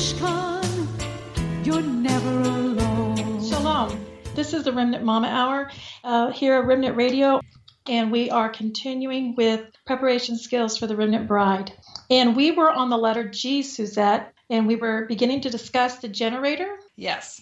Mishkan, you're never alone. Shalom. This is the Remnant Mama Hour here at Remnant Radio, and we are continuing with preparation skills for the Remnant Bride. And we were on the letter G, Suzette, and we were beginning to discuss the generator. Yes.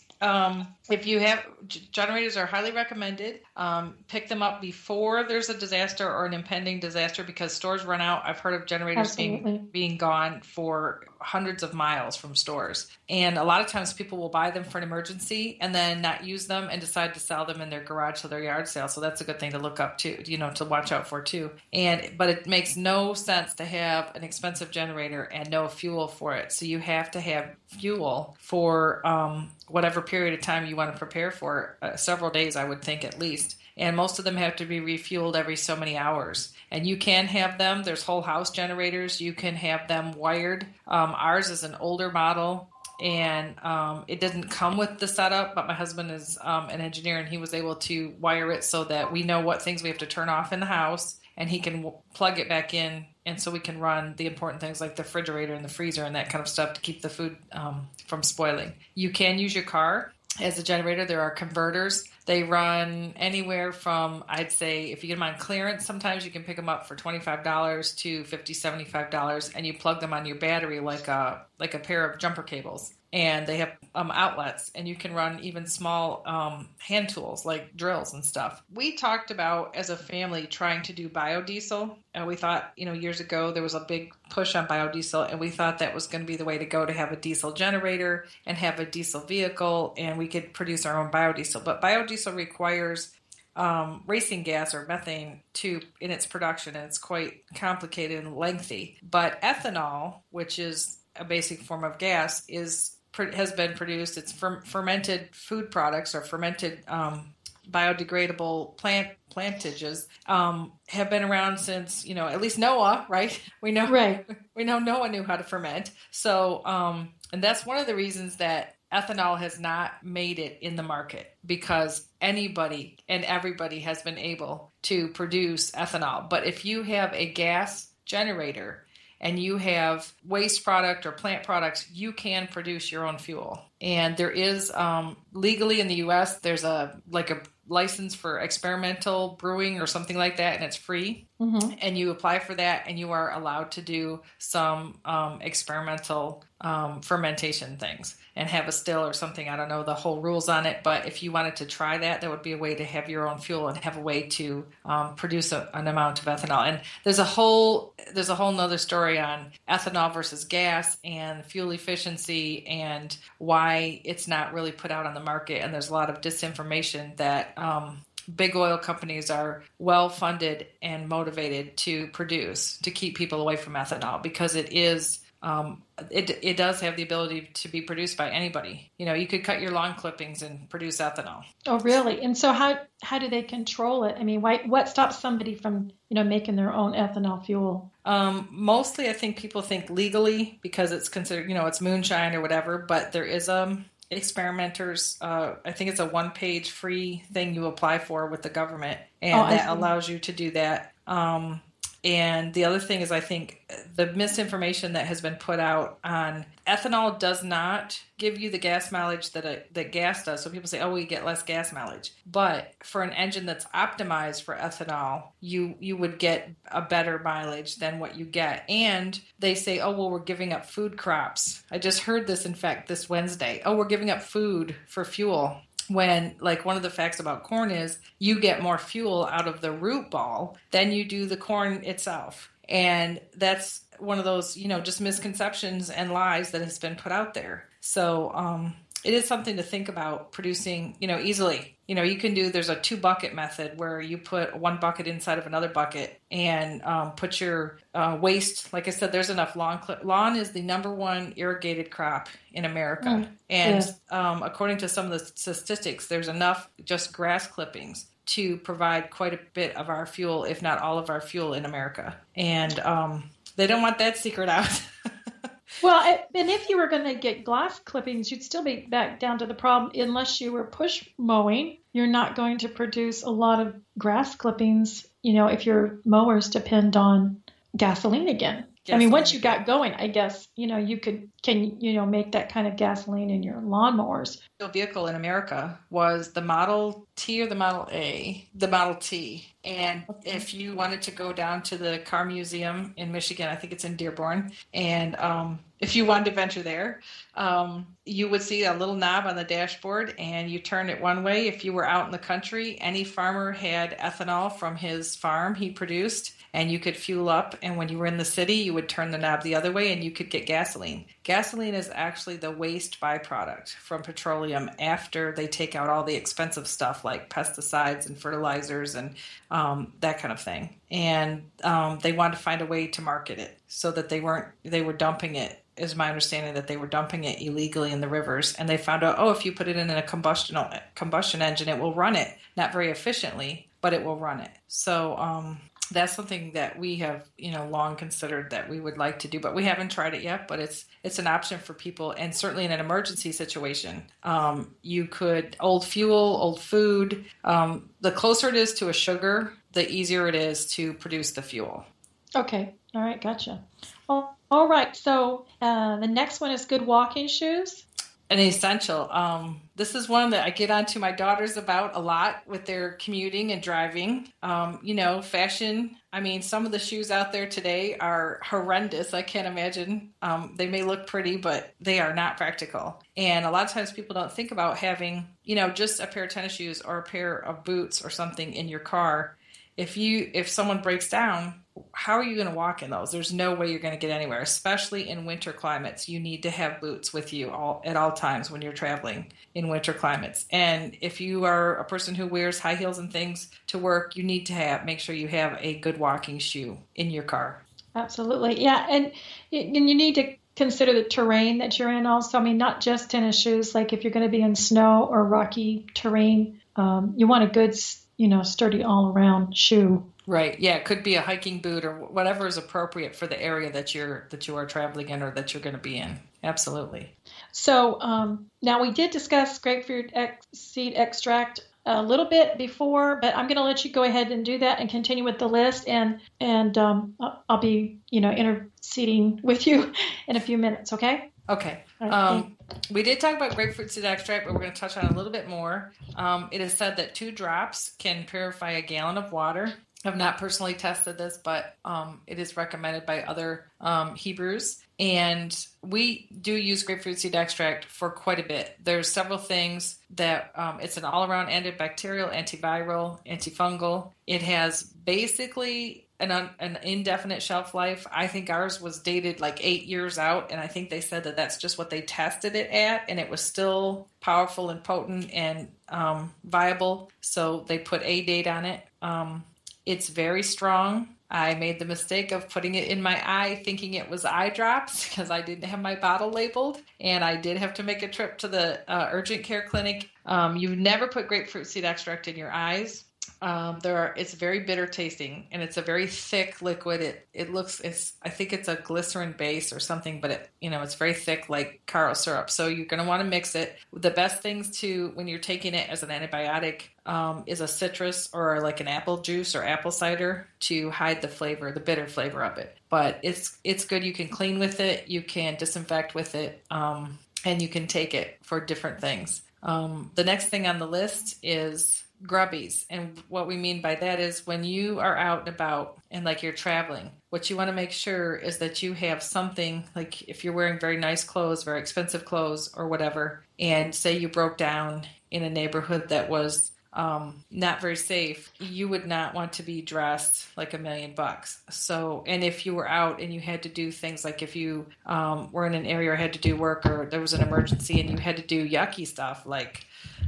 If you have generators are highly recommended. Pick them up before there's a disaster or an impending disaster because stores run out. I've heard of generators being gone for hundreds of miles from stores. And a lot of times people will buy them for an emergency and then not use them and decide to sell them in their garage to their yard sale. So that's a good thing to look up to, to watch out for too. But it makes no sense to have an expensive generator and no fuel for it. So you have to have fuel for whatever period of time you want to prepare for, several days, I would think at least. And most of them have to be refueled every so many hours. And you can have them. There's whole house generators. You can have them wired. Ours is an older model. And it didn't come with the setup, but my husband is an engineer, and he was able to wire it so that we know what things we have to turn off in the house, and he can plug it back in, and so we can run the important things like the refrigerator and the freezer and that kind of stuff to keep the food from spoiling. You can use your car as a generator. There are converters. They run anywhere from, I'd say, if you get them on clearance, sometimes you can pick them up for $25 to $50, $75, and you plug them on your battery like a pair of jumper cables. And they have outlets, and you can run even small hand tools like drills and stuff. We talked about, as a family, trying to do biodiesel. And we thought, years ago, there was a big push on biodiesel, and we thought that was going to be the way to go, to have a diesel generator and have a diesel vehicle, and we could produce our own biodiesel. But biodiesel requires racing gas or methane in its production, and it's quite complicated and lengthy. But ethanol, which is a basic form of gas, has been produced. It's fermented food products or fermented biodegradable plantages have been around since at least Noah, right? We know Noah knew how to ferment. So and that's one of the reasons that ethanol has not made it in the market, because anybody and everybody has been able to produce ethanol. But if you have a gas generator and you have waste product or plant products, you can produce your own fuel. And there is, legally in the U.S., there's a license for experimental brewing or something like that, and it's free. Mm-hmm. And you apply for that, and you are allowed to do some experimental fermentation things and have a still or something. I don't know the whole rules on it, but if you wanted to try that, that would be a way to have your own fuel and have a way to produce an amount of ethanol. And there's a whole nother story on ethanol versus gas and fuel efficiency and why it's not really put out on the market. And there's a lot of disinformation that big oil companies are well funded and motivated to produce to keep people away from ethanol, because it is it does have the ability to be produced by anybody. You could cut your lawn clippings and produce ethanol. Oh, really? And so how do they control it? I mean, what stops somebody from making their own ethanol fuel? Mostly, I think people think legally, because it's considered it's moonshine or whatever. But there is experimenters. I think it's a one-page free thing you apply for with the government, and that allows you to do that. And the other thing is, I think the misinformation that has been put out on ethanol does not give you the gas mileage that gas does. So people say, oh, we get less gas mileage. But for an engine that's optimized for ethanol, you would get a better mileage than what you get. And they say, oh, well, we're giving up food crops. I just heard this, in fact, this Wednesday. Oh, we're giving up food for fuel. When, one of the facts about corn is you get more fuel out of the root ball than you do the corn itself. And that's one of those, just misconceptions and lies that has been put out there. So it is something to think about producing, easily. You can there's a 2-bucket method where you put one bucket inside of another bucket and put your waste. Like I said, there's enough lawn is the number one irrigated crop in America. And according to some of the statistics, there's enough just grass clippings to provide quite a bit of our fuel, if not all of our fuel in America. And they don't want that secret out. Well, and if you were going to get grass clippings, you'd still be back down to the problem. Unless you were push mowing, you're not going to produce a lot of grass clippings, if your mowers depend on gasoline again. I mean, once you got going, I guess, you can make that kind of gasoline in your lawnmowers. The vehicle in America was the Model T or the Model A, the Model T. And if you wanted to go down to the car museum in Michigan, I think it's in Dearborn, and if you wanted to venture there, you would see a little knob on the dashboard and you turn it one way. If you were out in the country, any farmer had ethanol from his farm he produced, and you could fuel up. And when you were in the city, you would turn the knob the other way and you could get gasoline. Gasoline is actually the waste byproduct from petroleum after they take out all the expensive stuff like pesticides and fertilizers and that kind of thing. And they wanted to find a way to market it so that they were dumping it. Is my understanding that they were dumping it illegally in the rivers, and they found out, if you put it in a combustion engine, it will run it, not very efficiently, but it will run it. So that's something that we have, long considered that we would like to do, but we haven't tried it yet. But it's an option for people, and certainly in an emergency situation, you could old fuel, old food. The closer it is to a sugar, the easier it is to produce the fuel. Okay, all right, gotcha. Well, all right, so the next one is good walking shoes. An essential. This is one that I get onto my daughters about a lot with their commuting and driving. Fashion. I mean, some of the shoes out there today are horrendous. I can't imagine. They may look pretty, but they are not practical. And a lot of times people don't think about having, just a pair of tennis shoes or a pair of boots or something in your car. If someone breaks down, how are you going to walk in those? There's no way you're going to get anywhere, especially in winter climates. You need to have boots with you at all times when you're traveling in winter climates. And if you are a person who wears high heels and things to work, you need to make sure you have a good walking shoe in your car. Absolutely. Yeah. And you need to consider the terrain that you're in also. I mean, not just tennis shoes. Like if you're going to be in snow or rocky terrain, you want a good, sturdy all-around shoe. Right. Yeah. It could be a hiking boot or whatever is appropriate for the area that you are traveling in or that you're going to be in. Absolutely. So now we did discuss grapefruit seed extract a little bit before, but I'm going to let you go ahead and do that and continue with the list, and I'll be interceding with you in a few minutes. Okay. Okay. We did talk about grapefruit seed extract, but we're going to touch on it a little bit more. It is said that 2 drops can purify a gallon of water. I've not personally tested this, but it is recommended by other Hebrews. And we do use grapefruit seed extract for quite a bit. There's several things that it's an all-around antibacterial, antiviral, antifungal. It has basically an indefinite shelf life. I think ours was dated like 8 years out, and I think they said that that's just what they tested it at, and it was still powerful and potent and viable. So they put a date on it. It's very strong. I made the mistake of putting it in my eye thinking it was eye drops because I didn't have my bottle labeled, and I did have to make a trip to the urgent care clinic. You never put grapefruit seed extract in your eyes. It's very bitter tasting, and it's a very thick liquid. I think it's a glycerin base or something, but it's very thick like Karo syrup. So you're going to want to mix it. The best things when you're taking it as an antibiotic, is a citrus or like an apple juice or apple cider to hide the flavor, the bitter flavor of it. But it's good. You can clean with it. You can disinfect with it. And you can take it for different things. The next thing on the list is grubbies. And what we mean by that is when you are out and about and like you're traveling, what you want to make sure is that you have something, like if you're wearing very nice clothes, very expensive clothes or whatever, and say you broke down in a neighborhood that was not very safe, you would not want to be dressed like $1 million. So, and if you were out and you had to do things like if you were in an area or had to do work or there was an emergency and you had to do yucky stuff like,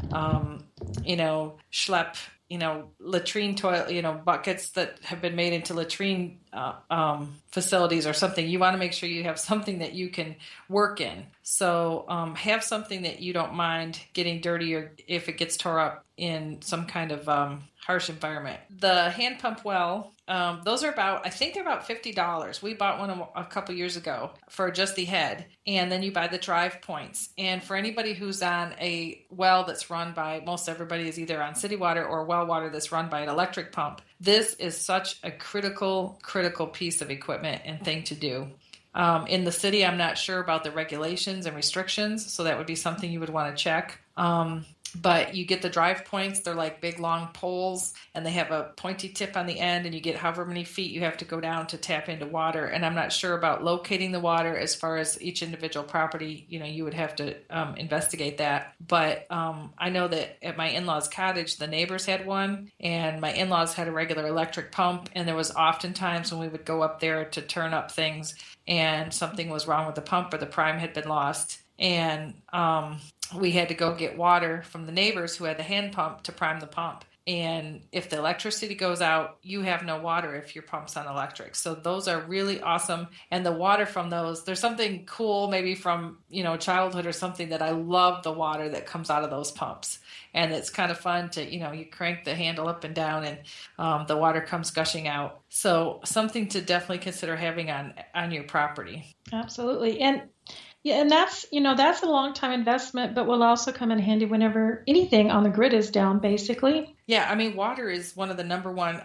schlep, latrine toilet, buckets that have been made into latrine facilities or something, you want to make sure you have something that you can work in. So have something that you don't mind getting dirty or if it gets tore up in some kind of harsh environment. The hand pump well, those are I think they're about $50. We bought one a couple years ago for just the head, and then you buy the drive points. And for anybody who's on a well that's run by, most everybody is either on city water or well water that's run by an electric pump. This is such a critical piece of equipment and thing to do. In the city, I'm not sure about the regulations and restrictions, so that would be something you would want to check. But you get the drive points. They're like big, long poles, and they have a pointy tip on the end, and you get however many feet you have to go down to tap into water. And I'm not sure about locating the water as far as each individual property. You would have to investigate that. But I know that at my in-laws' cottage, the neighbors had one, and my in-laws had a regular electric pump, and there was oftentimes when we would go up there to turn up things, and something was wrong with the pump or the prime had been lost. And we had to go get water from the neighbors who had the hand pump to prime the pump. And if the electricity goes out, you have no water if your pump's on electric. So those are really awesome. And the water from those, there's something cool maybe from, childhood or something, that I love the water that comes out of those pumps. And it's kind of fun to, you crank the handle up and down, and the water comes gushing out. So something to definitely consider having on your property. Absolutely. And that's a long time investment, but will also come in handy whenever anything on the grid is down, basically. Yeah, I mean, water is one of the number one,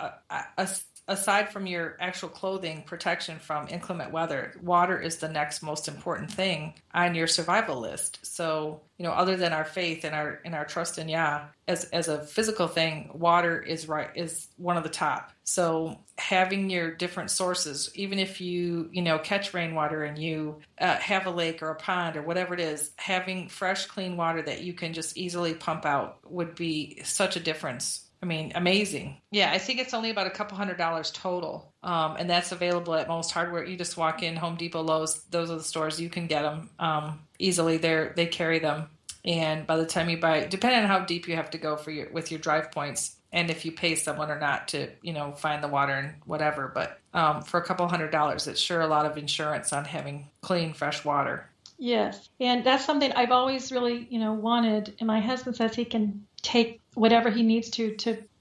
aside from your actual clothing protection from inclement weather, water is the next most important thing on your survival list. So, other than our faith and our trust in Yah, as a physical thing, water is one of the top. So having your different sources, even if you catch rainwater and you have a lake or a pond or whatever it is, having fresh, clean water that you can just easily pump out would be such a difference. I mean, amazing. Yeah, I think it's only about a couple $100 total. And that's available at most hardware. You just walk in, Home Depot, Lowe's, those are the stores. You can get them easily. They carry them. And by the time you buy, depending on how deep you have to go with your drive points, and if you pay someone or not to, find the water and whatever. But for a couple $100, it's sure a lot of insurance on having clean, fresh water. Yes. And that's something I've always really, wanted. And my husband says he can take whatever he needs to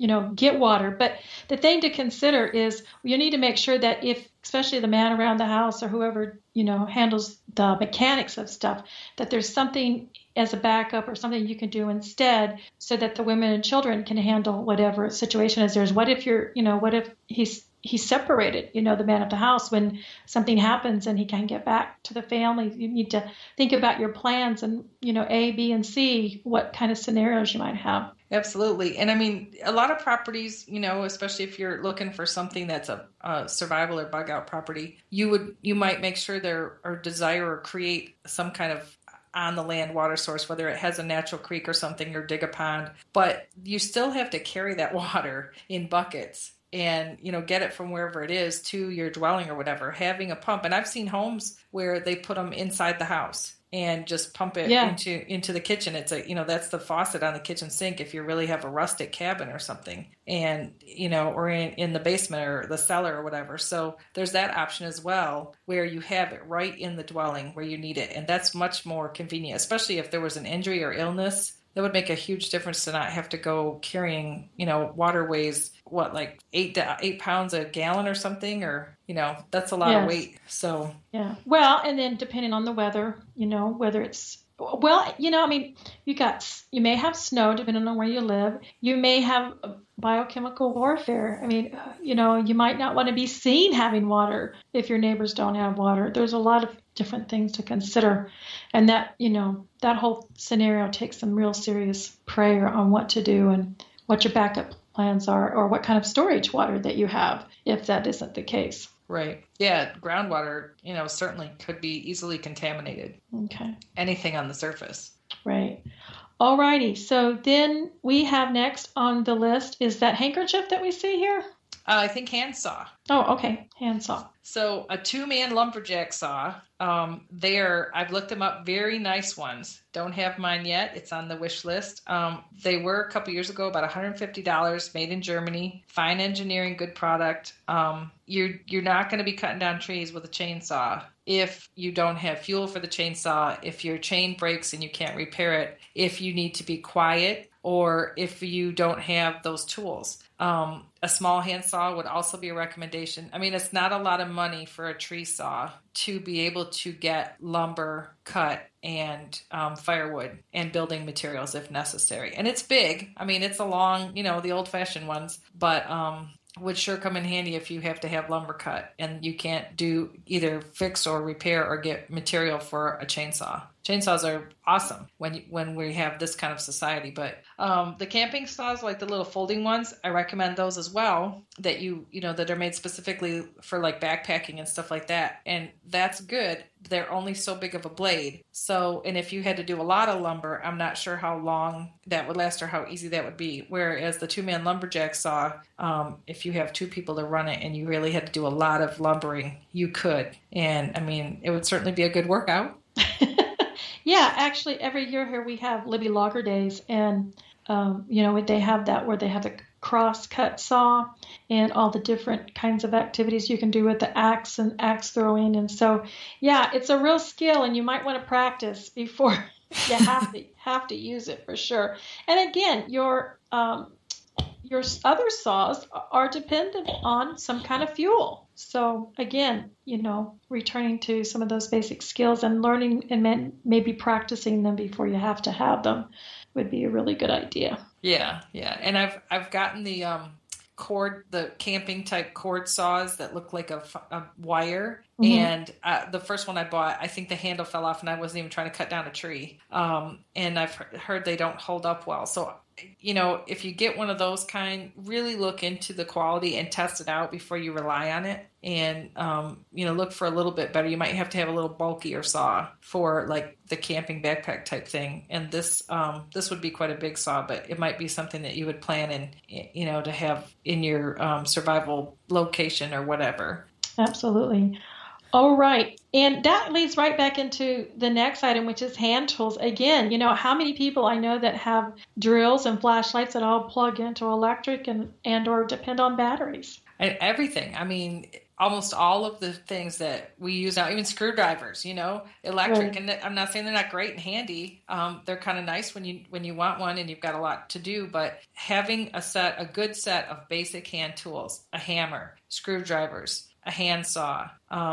get water. But the thing to consider is you need to make sure that especially the man around the house or whoever, handles the mechanics of stuff, that there's something as a backup or something you can do instead so that the women and children can handle whatever situation is theirs. What if he's separated, the man of the house, when something happens and he can't get back to the family? You need to think about your plans and, A, B, and C, what kind of scenarios you might have. Absolutely. And I mean, a lot of properties, especially if you're looking for something that's a survival or bug out property, you might make sure there or desire or create some kind of on the land water source, whether it has a natural creek or something, or dig a pond, but you still have to carry that water in buckets and, get it from wherever it is to your dwelling or whatever. Having a pump, and I've seen homes where they put them inside the house and just pump it into the kitchen. It's that's the faucet on the kitchen sink if you really have a rustic cabin or something, and, or in the basement or the cellar or whatever. So there's that option as well, where you have it right in the dwelling where you need it. And that's much more convenient, especially if there was an injury or illness. That would make a huge difference to not have to go carrying, water weighs, like 8 pounds a gallon or something, or, that's a lot of weight. So, yeah. Well, and then depending on the weather, whether it's, you may have snow depending on where you live. You may have biochemical warfare. I mean, you might not want to be seen having water if your neighbors don't have water. There's a lot of different things to consider. And that, that whole scenario takes some real serious prayer on what to do and what your backup plans are, or what kind of storage water that you have if that isn't the case. Right. Yeah. Groundwater, certainly could be easily contaminated. Okay. Anything on the surface. Right. All righty. So then we have next on the list is that handkerchief that we see here. I think handsaw. Oh, okay. Handsaw. So a 2-man lumberjack saw. I've looked them up. Very nice ones. Don't have mine yet. It's on the wish list. They were a couple years ago about $150, made in Germany. Fine engineering, good product. You're not going to be cutting down trees with a chainsaw if you don't have fuel for the chainsaw, if your chain breaks and you can't repair it, if you need to be quiet, or if you don't have those tools. A small handsaw would also be a recommendation. I mean, it's not a lot of money for a tree saw to be able to get lumber cut and firewood and building materials if necessary. And it's big. I mean, it's a long, the old-fashioned ones, but would sure come in handy if you have to have lumber cut and you can't do either fix or repair or get material for a chainsaw. Chainsaws are awesome when we have this kind of society, but the camping saws, like the little folding ones, I recommend those as well, that that are made specifically for like backpacking and stuff like that. And that's good. They're only so big of a blade. So, and if you had to do a lot of lumber, I'm not sure how long that would last or how easy that would be. Whereas the 2-man lumberjack saw, if you have 2 people to run it and you really had to do a lot of lumbering, you could. And I mean, it would certainly be a good workout. Yeah, actually, every year here we have Libby Logger Days, and they have that where they have a cross-cut saw and all the different kinds of activities you can do with the axe and axe throwing. And so, yeah, it's a real skill, and you might want to practice before you have to use it for sure. And again, your other saws are dependent on some kind of fuel. So again, returning to some of those basic skills and learning and maybe practicing them before you have to have them would be a really good idea. Yeah. And I've gotten the the camping type cord saws that look like a wire. Mm-hmm. And the first one I bought, I think the handle fell off and I wasn't even trying to cut down a tree. And I've heard they don't hold up well. So if you get one of those kind, really look into the quality and test it out before you rely on it. And, look for a little bit better. You might have to have a little bulkier saw for like the camping backpack type thing. And this would be quite a big saw, but it might be something that you would plan and, to have in your survival location or whatever. Absolutely. All right. And that leads right back into the next item, which is hand tools. Again, how many people I know that have drills and flashlights that all plug into electric and or depend on batteries? And everything. I mean, almost all of the things that we use now, even screwdrivers, electric. Right. And I'm not saying they're not great and handy. They're kind of nice when you want one and you've got a lot to do. But having a good set of basic hand tools, a hammer, screwdrivers, a handsaw,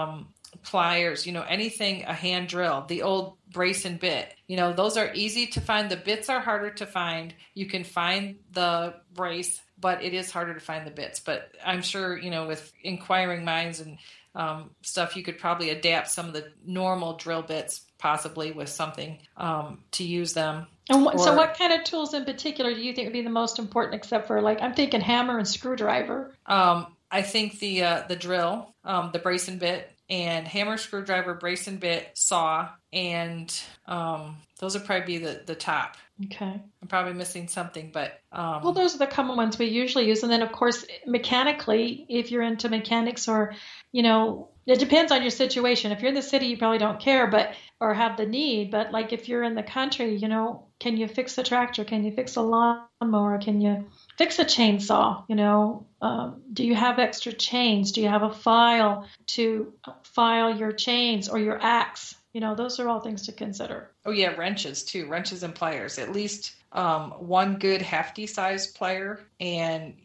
pliers, anything, a hand drill, the old brace and bit, those are easy to find. The bits are harder to find. You can find the brace, but it is harder to find the bits. But I'm sure, with inquiring minds and stuff, you could probably adapt some of the normal drill bits possibly with something to use them. And so what kind of tools in particular do you think would be the most important, except for I'm thinking hammer and screwdriver? I think the drill, the brace and bit, and hammer, screwdriver, brace and bit, saw, and those would probably be the top. Okay. I'm probably missing something, but... well, those are the common ones we usually use. And then, of course, mechanically, if you're into mechanics or, it depends on your situation. If you're in the city, you probably don't care or have the need. But, like, if you're in the country, can you fix a tractor? Can you fix a lawnmower? Can you fix a chainsaw? Do you have extra chains? Do you have a file to file your chains or your axe? Those are all things to consider. Oh, yeah, wrenches, too. Wrenches and pliers. At least one good hefty size plier and,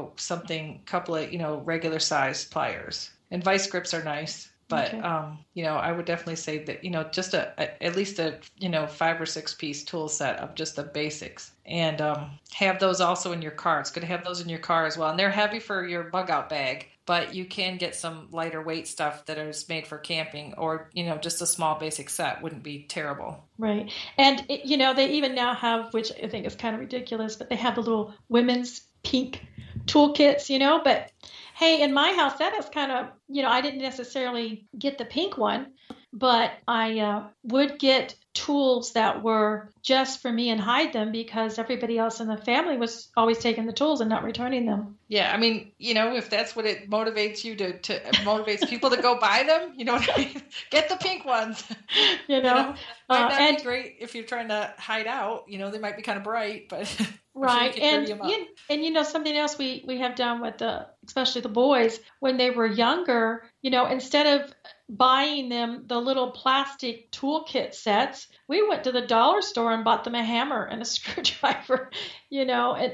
couple of, regular size pliers. And vice grips are nice. But, okay. I would definitely say that, just at least a 5 or 6 piece tool set of just the basics. And have those also in your car. It's good to have those in your car as well. And they're heavy for your bug out bag. But you can get some lighter weight stuff that is made for camping or, just a small basic set wouldn't be terrible. Right. And, they even now have, which I think is kind of ridiculous, but they have the little women's pink toolkits, but hey, in my house, that is kind of, I didn't necessarily get the pink one, but I would get tools that were just for me and hide them because everybody else in the family was always taking the tools and not returning them. Yeah, I mean, if that's what it motivates you to motivates people to go buy them, you know what I mean? Get the pink ones. Might not be great if you're trying to hide out. They might be kind of bright, but right. And something else we have done with especially the boys when they were younger. Instead of buying them the little plastic toolkit sets. We went to the dollar store and bought them a hammer and a screwdriver, and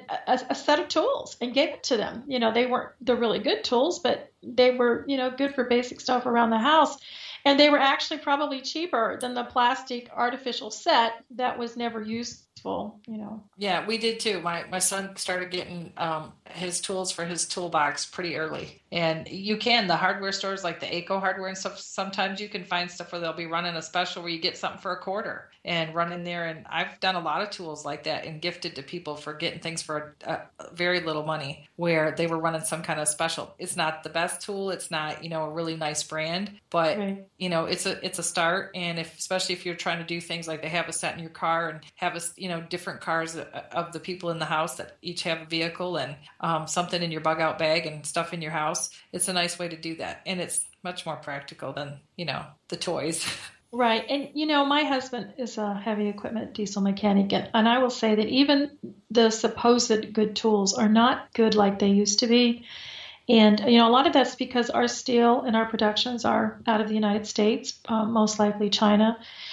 a set of tools, and gave it to them. They weren't the really good tools, but they were, good for basic stuff around the house. And they were actually probably cheaper than the plastic artificial set that was never useful, Yeah, we did too. My son started getting his tools for his toolbox pretty early. And the hardware stores like the Eco Hardware and stuff, sometimes you can find stuff where they'll be running a special where you get something for $0.25 and run in there. And I've done a lot of tools like that and gifted to people for getting things for a very little money where they were running some kind of special. It's not the best tool. It's not, a really nice brand, but right. It's a start. And especially if you're trying to do things like they have a set in your car and have different cars of the people in the house that each have a vehicle and something in your bug out bag and stuff in your house. It's a nice way to do that. And it's much more practical than, the toys. Right. And, my husband is a heavy equipment diesel mechanic. And I will say that even the supposed good tools are not good like they used to be. And, a lot of that's because our steel and our productions are out of the United States, most likely China.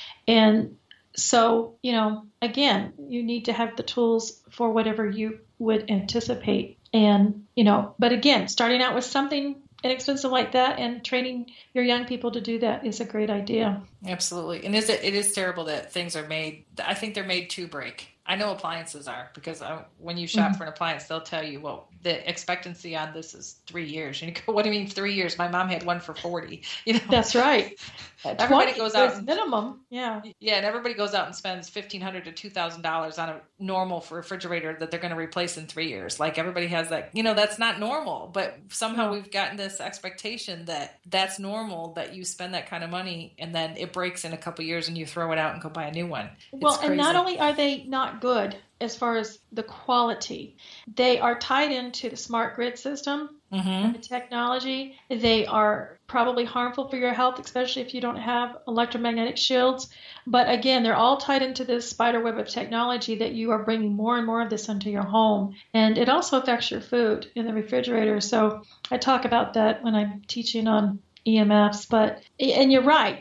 And so, again, you need to have the tools for whatever you would anticipate. And, but again, starting out with something inexpensive like that and training your young people to do that is a great idea. Absolutely. And it is terrible that things are made. I think they're made to break. I know appliances are, because when you shop for an appliance, they'll tell you, well, the expectancy on this is 3 years. And you go, what do you mean 3 years? My mom had one for 40. That's right. Everybody goes out minimum. Yeah. Yeah. And everybody goes out and spends $1,500 to $2,000 on a normal refrigerator that they're going to replace in 3 years. Like everybody has that, that's not normal, but somehow we've gotten this expectation that that's normal, that you spend that kind of money and then it breaks in a couple of years and you throw it out and go buy a new one. Well, and not only are they not good as far as the quality, they are tied into the smart grid system and the technology. They are probably harmful for your health, especially if you don't have electromagnetic shields. But again, they're all tied into this spider web of technology that you are bringing more and more of this into your home. And it also affects your food in the refrigerator. So I talk about that when I'm teaching on EMFs. And you're right.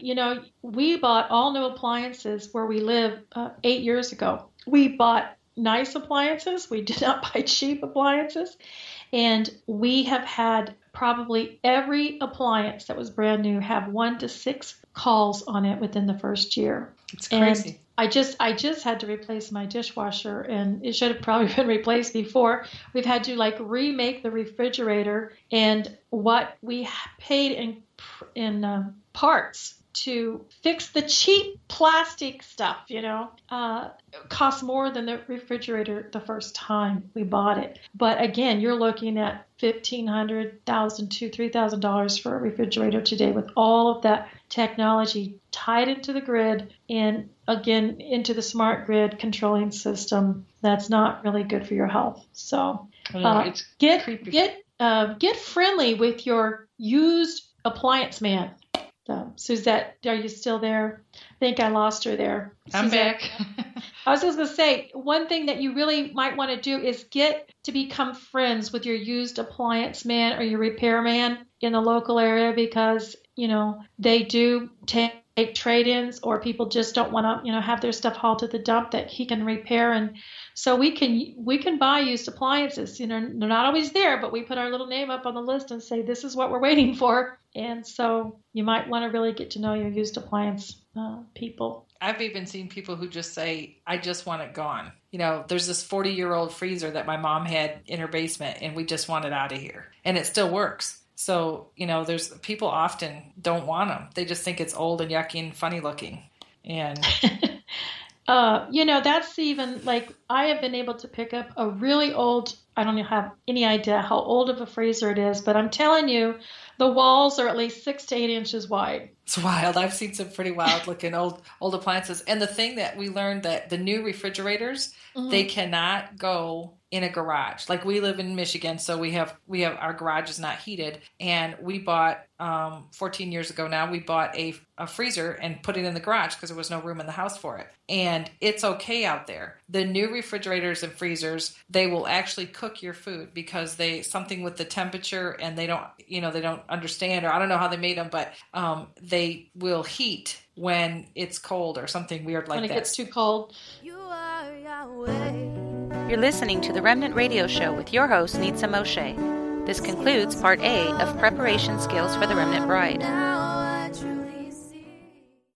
We bought all new appliances where we live 8 years ago. We bought nice appliances. We did not buy cheap appliances. And we have had probably every appliance that was brand new have 1 to 6 calls on it within the first year. It's crazy. And I just had to replace my dishwasher, and it should have probably been replaced before. We've had to remake the refrigerator, and what we paid in parts to fix the cheap plastic stuff, cost more than the refrigerator the first time we bought it. But again, you're looking at $1,500, $1,000 to $3,000 for a refrigerator today with all of that technology tied into the grid and again into the smart grid controlling system. That's not really good for your health. So get friendly with your used appliance man. Suzette, are you still there? I think I lost her there. I'm Suzette. back. I was just going to say, one thing that you really might want to do is get to become friends with your used appliance man or your repair man in the local area, because, they do take trade-ins, or people just don't want to, have their stuff hauled to the dump that he can repair. And so we can buy used appliances. They're not always there, but we put our little name up on the list and say, this is what we're waiting for. And so you might want to really get to know your used appliance people. I've even seen people who just say, I just want it gone. There's this 40-year-old freezer that my mom had in her basement, and we just want it out of here. And it still works. So, there's people often don't want them. They just think it's old and yucky and funny looking. And that's even I have been able to pick up a really old, I don't have any idea how old of a freezer it is, but I'm telling you, the walls are at least 6 to 8 inches wide. It's wild. I've seen some pretty wild looking old appliances. And the thing that we learned, that the new refrigerators, they cannot go in a garage. We live in Michigan, so we have our garage is not heated. And we bought 14 years ago now, we bought a freezer and put it in the garage because there was no room in the house for it. And it's okay out there. The new refrigerators and freezers, they will actually cook your food because something with the temperature, and they don't understand, or I don't know how they made them, but they will heat when it's cold or something weird like that. When it gets too cold. You're listening to the Remnant Radio Show with your host, Nitsa Moshe. This concludes Part A of Preparation Skills for the Remnant Bride.